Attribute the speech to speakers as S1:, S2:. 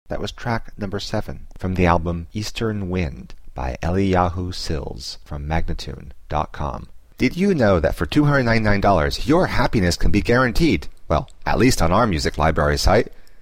S1: That was track number 7 from the album Eastern Wind by Eliyahu Sills from Magnatune.com. Did you know that for $299 your happiness can be guaranteed? Well, at least on our music library site.